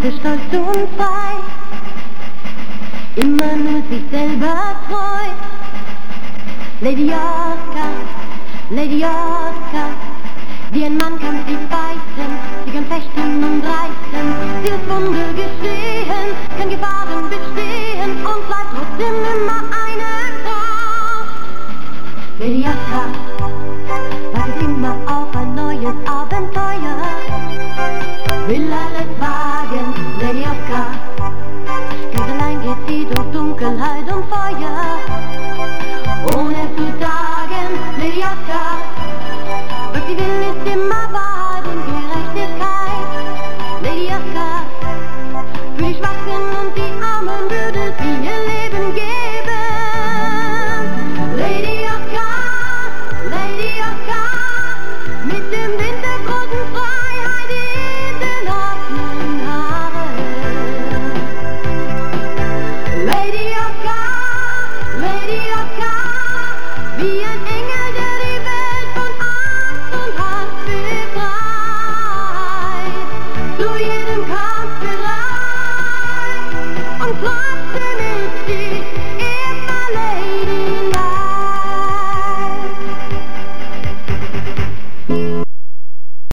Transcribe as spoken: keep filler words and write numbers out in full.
Liebe stolz und frei, immer nur sich selber treu. Lady Oscar, Lady Oscar, wie ein Mann kann sie fighten, sie kann fechten und reiten. Sie wird Wunder geschehen, kann Gefahren bestehen und bleibt trotzdem immer eine Frau. Lady Oscar wartet immer auf ein neues Abenteuer, will